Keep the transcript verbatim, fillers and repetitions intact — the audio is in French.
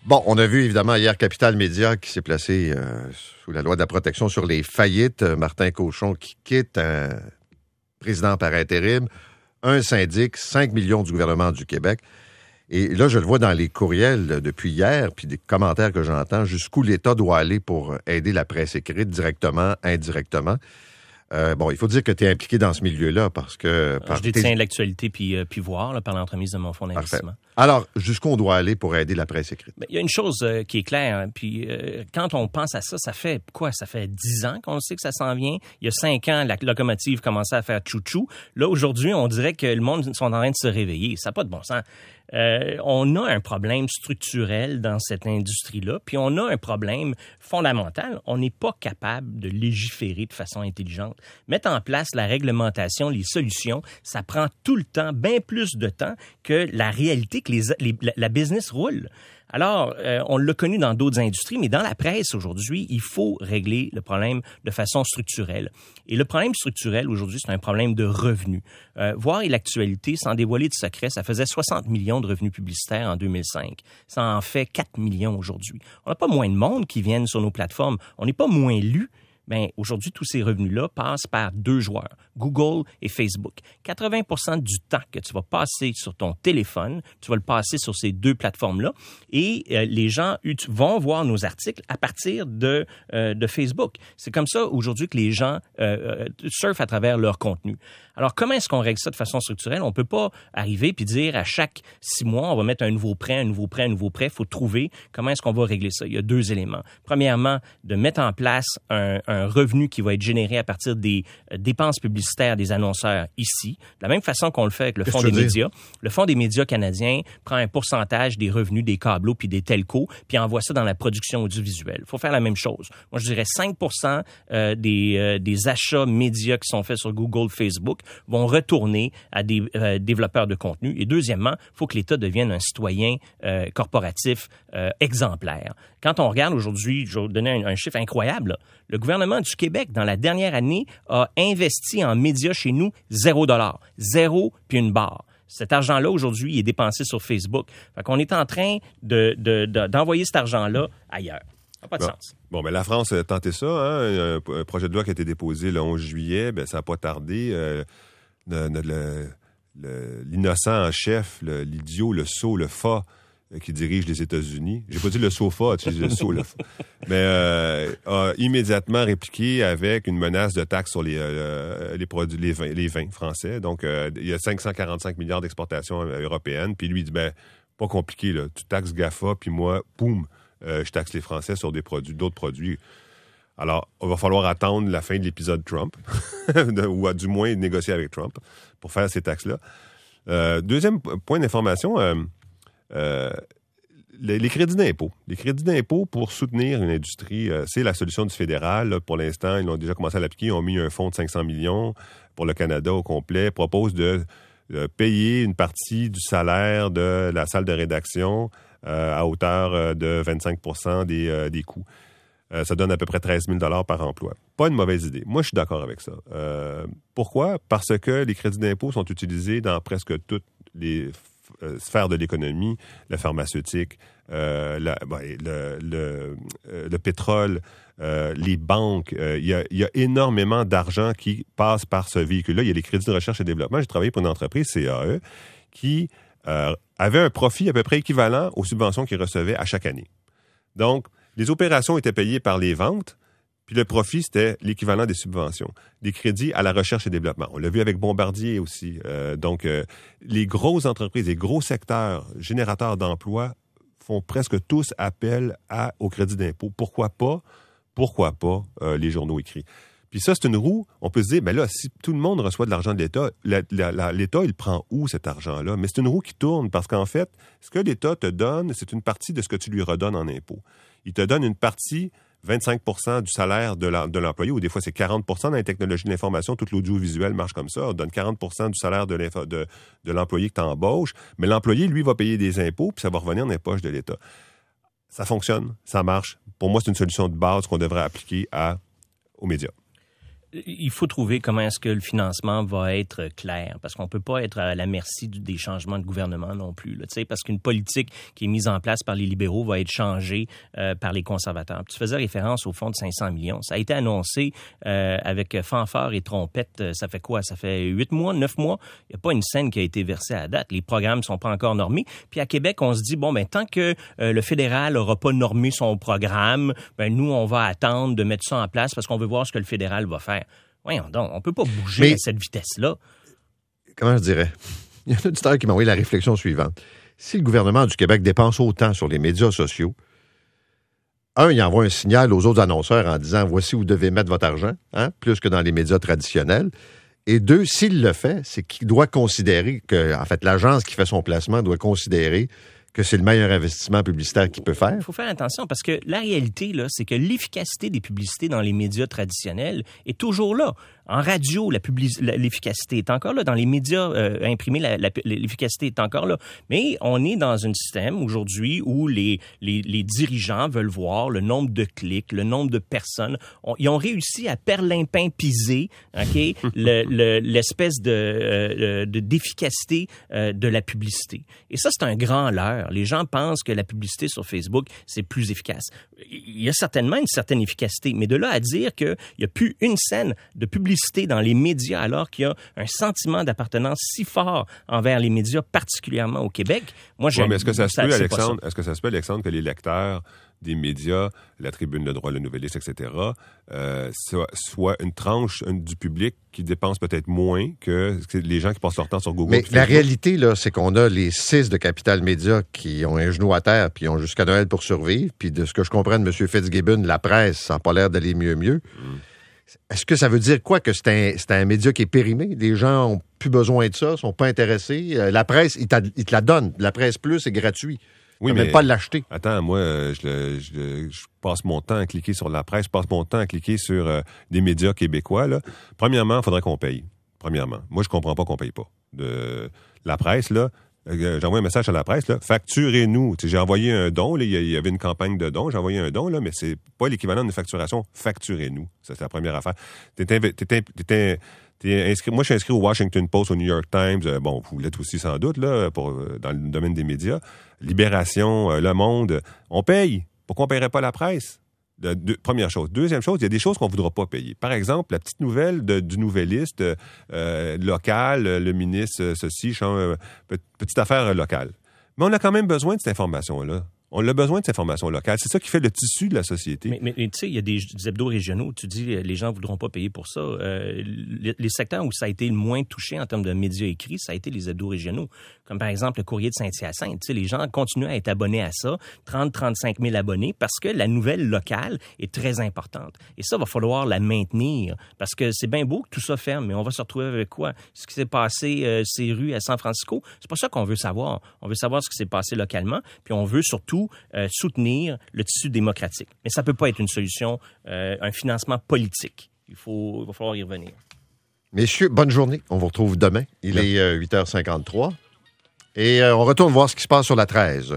Bon, on a vu évidemment hier Capital Média qui s'est placé euh, sous la loi de la protection sur les faillites. Martin Cochon qui quitte, un président par intérim, un syndic, cinq millions du gouvernement du Québec. Et là, je le vois dans les courriels depuis hier, puis des commentaires que j'entends, jusqu'où l'État doit aller pour aider la presse écrite, directement, indirectement. Euh, bon, il faut dire que tu es impliqué dans ce milieu-là parce que... Par je détiens tes... l'actualité puis, euh, puis voir là, par l'entremise de mon fonds d'investissement. Parfait. Alors, jusqu'où on doit aller pour aider la presse écrite? Il y a une chose euh, qui est claire, hein, puis euh, quand on pense à ça, ça fait quoi? Ça fait dix ans qu'on sait que ça s'en vient. Il y a cinq ans, la locomotive commençait à faire chou-chou. Là, aujourd'hui, on dirait que le monde sont en train de se réveiller. Ça n'a pas de bon sens. Euh, on a un problème structurel dans cette industrie-là, puis on a un problème fondamental. On n'est pas capable de légiférer de façon intelligente. Mettre en place la réglementation, les solutions, ça prend tout le temps, bien plus de temps que la réalité, que les, les, la business roule. Alors, euh, on l'a connu dans d'autres industries, mais dans la presse aujourd'hui, il faut régler le problème de façon structurelle. Et le problème structurel aujourd'hui, c'est un problème de revenus. Euh, voir l'actualité, sans dévoiler de secret, ça faisait soixante millions de revenus publicitaires en deux mille cinq. Ça en fait quatre millions aujourd'hui. On n'a pas moins de monde qui viennent sur nos plateformes. On n'est pas moins lus. Bien, aujourd'hui, tous ces revenus-là passent par deux joueurs, Google et Facebook. quatre-vingts pour cent du temps que tu vas passer sur ton téléphone, tu vas le passer sur ces deux plateformes-là et euh, les gens vont voir nos articles à partir de, euh, de Facebook. C'est comme ça aujourd'hui que les gens euh, surfent à travers leur contenu. Alors, comment est-ce qu'on règle ça de façon structurelle? On ne peut pas arriver puis dire à chaque six mois, on va mettre un nouveau prêt, un nouveau prêt, un nouveau prêt. Il faut trouver comment est-ce qu'on va régler ça. Il y a deux éléments. Premièrement, de mettre en place un, un revenu qui va être généré à partir des euh, dépenses publicitaires des annonceurs ici. De la même façon qu'on le fait avec le Fonds des médias. Le Fonds des médias canadiens prend un pourcentage des revenus des câblos puis des telcos puis envoie ça dans la production audiovisuelle. Il faut faire la même chose. Moi, je dirais cinq pour cent euh, des, euh, des achats médias qui sont faits sur Google, Facebook vont retourner à des euh, développeurs de contenu. Et deuxièmement, il faut que l'État devienne un citoyen euh, corporatif euh, exemplaire. Quand on regarde aujourd'hui, je vais vous donner un, un chiffre incroyable, là. Le gouvernement du Québec, dans la dernière année, a investi en médias chez nous zéro dollar. Zéro puis une barre. Cet argent-là, aujourd'hui, il est dépensé sur Facebook. Fait qu'on est en train de, de, de, d'envoyer cet argent-là ailleurs. Ça n'a pas de bon. sens. Bon, mais la France a tenté ça. Hein? Un, un projet de loi qui a été déposé le onze juillet, ben, ça n'a pas tardé. Euh, le, le, le, l'innocent en chef, le, l'idiot, le sot, le fa euh, qui dirige les États-Unis. J'ai pas dit le sofa, tu dis le sot, le fa. Mais euh, a immédiatement répliqué avec une menace de taxes sur les, euh, les produits, les vins, les vins français. Donc, euh, il y a cinq cent quarante-cinq milliards d'exportations européennes. Puis lui, il dit, ben, pas compliqué, là. Tu taxes GAFA, puis moi, poum, euh, je taxe les Français sur des produits, d'autres produits. Alors, il va falloir attendre la fin de l'épisode Trump, ou à du moins négocier avec Trump pour faire ces taxes-là. Euh, deuxième point d'information, euh, euh, les, les crédits d'impôt. Les crédits d'impôt pour soutenir une industrie, euh, c'est la solution du fédéral. Là, pour l'instant, ils ont déjà commencé à l'appliquer. Ils ont mis un fonds de cinq cents millions pour le Canada au complet. Propose de euh, payer une partie du salaire de la salle de rédaction euh, à hauteur de vingt-cinq pour cent des, euh, des coûts. Euh, ça donne à peu près treize mille dollars par emploi. Pas une mauvaise idée. Moi, je suis d'accord avec ça. Euh, pourquoi? Parce que les crédits d'impôt sont utilisés dans presque toutes les f- euh, sphères de l'économie, la pharmaceutique, euh, la, ben, le, le, euh, le pétrole, euh, les banques. Euh, il y a, il y a énormément d'argent qui passe par ce véhicule-là. Il y a les crédits de recherche et développement. J'ai travaillé pour une entreprise, C A E, qui euh, avait un profit à peu près équivalent aux subventions qu'ils recevaient à chaque année. Donc, les opérations étaient payées par les ventes, puis le profit, c'était l'équivalent des subventions. Des crédits à la recherche et développement. On l'a vu avec Bombardier aussi. Euh, donc, euh, les grosses entreprises, les gros secteurs générateurs d'emplois font presque tous appel à, au crédit d'impôt. Pourquoi pas? Pourquoi pas euh, les journaux écrits? Puis ça, c'est une roue. On peut se dire, ben là, si tout le monde reçoit de l'argent de l'État, la, la, la, l'État, il prend où cet argent-là? Mais c'est une roue qui tourne parce qu'en fait, ce que l'État te donne, c'est une partie de ce que tu lui redonnes en impôts. Il te donne une partie, vingt-cinq pour cent du salaire de, la, de l'employé, ou des fois c'est quarante pour cent dans les technologies de l'information, tout l'audiovisuel marche comme ça. On donne quarante pour cent du salaire de, de, de l'employé que tu embauches, mais l'employé, lui, va payer des impôts, puis ça va revenir dans les poches de l'État. Ça fonctionne, ça marche. Pour moi, c'est une solution de base qu'on devrait appliquer à, aux médias. Il faut trouver comment est-ce que le financement va être clair, parce qu'on peut pas être à la merci des changements de gouvernement non plus, là, parce qu'une politique qui est mise en place par les libéraux va être changée euh, par les conservateurs. Tu faisais référence au fonds de cinq cents millions. Ça a été annoncé euh, avec fanfare et trompette. Ça fait quoi? Ça fait huit mois, neuf mois? Il n'y a pas une scène qui a été versée à date. Les programmes sont pas encore normés. Puis à Québec, on se dit, bon, ben tant que euh, le fédéral n'aura pas normé son programme, ben nous, on va attendre de mettre ça en place parce qu'on veut voir ce que le fédéral va faire. Voyons donc, on peut pas bouger Mais, à cette vitesse-là. Comment je dirais? Il y a un auditeur qui m'a envoyé la réflexion suivante. Si le gouvernement du Québec dépense autant sur les médias sociaux, un, il envoie un signal aux autres annonceurs en disant « Voici où vous devez mettre votre argent, hein, plus que dans les médias traditionnels. » Et deux, s'il le fait, c'est qu'il doit considérer que, en fait, l'agence qui fait son placement doit considérer que c'est le meilleur investissement publicitaire qu'il peut faire. Il faut faire attention parce que la réalité, là, c'est que l'efficacité des publicités dans les médias traditionnels est toujours là. En radio, la public... l'efficacité est encore là. Dans les médias euh, imprimés, la, la, l'efficacité est encore là. Mais on est dans un système aujourd'hui où les, les, les dirigeants veulent voir le nombre de clics, le nombre de personnes. On, ils ont réussi à perlimpimpiser, OK, le, le, l'espèce de, euh, de d'efficacité euh, de la publicité. Et ça, c'est un grand leurre. Les gens pensent que la publicité sur Facebook, c'est plus efficace. Il y a certainement une certaine efficacité, mais de là à dire qu'il n'y a plus une scène de publicité dans les médias alors qu'il y a un sentiment d'appartenance si fort envers les médias, particulièrement au Québec, moi, j'ai... Ouais, mais est-ce que ça se peut, Alexandre, est-ce que ça se peut, Alexandre, que les lecteurs des médias, la Tribune, Le Droit, Le Nouvelliste, et cetera, euh, soit, soit une tranche une, du public qui dépense peut-être moins que, que les gens qui passent leur temps sur Google. Mais la réalité, là, c'est qu'on a les six de Capital Média qui ont un genou à terre puis ont jusqu'à Noël pour survivre. Puis de ce que je comprends de M. Fitzgibbon, la presse, ça n'a pas l'air d'aller mieux mieux. Mm. Est-ce que ça veut dire quoi? Que c'est un, c'est un média qui est périmé? Les gens n'ont plus besoin de ça, sont pas intéressés. Euh, la presse, ils, ils te la donnent. La presse plus, c'est gratuit. Oui, mais même pas l'acheter. Attends, moi, je, je, je passe mon temps à cliquer sur la presse, je passe mon temps à cliquer sur euh, des médias québécois. Là. Premièrement, il faudrait qu'on paye. Premièrement. Moi, je comprends pas qu'on paye pas. De, la presse, là, euh, j'ai envoyé un message à la presse, là, facturez-nous. Tu sais, j'ai envoyé un don, là, il y avait une campagne de dons, j'ai envoyé un don, là, mais c'est pas l'équivalent d'une facturation. Facturez-nous. Ça, c'est la première affaire. T'es, t'es, t'es, t'es, t'es inscrit, moi, je suis inscrit au Washington Post, au New York Times. Euh, bon, vous l'êtes aussi sans doute, là, pour, euh, dans le domaine des médias. Libération, euh, Le Monde. On paye. Pourquoi on paierait pas la presse? De, de, première chose. Deuxième chose, il y a des choses qu'on ne voudra pas payer. Par exemple, la petite nouvelle de, du Nouvelliste euh, local, le ministre, ceci, euh, petite affaire locale. Mais on a quand même besoin de cette information-là. On a besoin de cette information locale. C'est ça qui fait le tissu de la société. Mais, mais, mais tu sais, il y a des, des hebdos régionaux. Tu dis les gens ne voudront pas payer pour ça. Euh, les, les secteurs où ça a été le moins touché en termes de médias écrits, ça a été les hebdos régionaux. Comme par exemple le Courrier de Saint-Hyacinthe. Tu sais, les gens continuent à être abonnés à ça, trente à trente-cinq mille abonnés, parce que la nouvelle locale est très importante. Et ça, il va falloir la maintenir. Parce que c'est bien beau que tout ça ferme, mais on va se retrouver avec quoi? Ce qui s'est passé euh, ces rues à San Francisco, c'est pas ça qu'on veut savoir. On veut savoir ce qui s'est passé localement, puis on veut surtout Euh, soutenir le tissu démocratique. Mais ça ne peut pas être une solution, euh, un financement politique. Il faut, il va falloir y revenir. Messieurs, bonne journée. On vous retrouve demain. Il est euh, huit heures cinquante-trois. Et euh, on retourne voir ce qui se passe sur la treize.